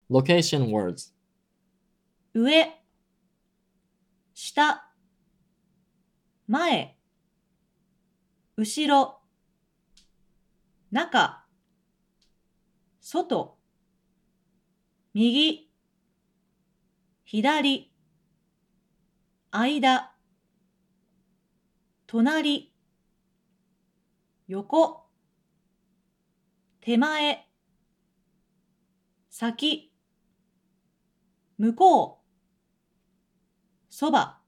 Location words. 上、下、前、後ろ、中、外、右、左、間、隣、横、手前、先、向こう、そば。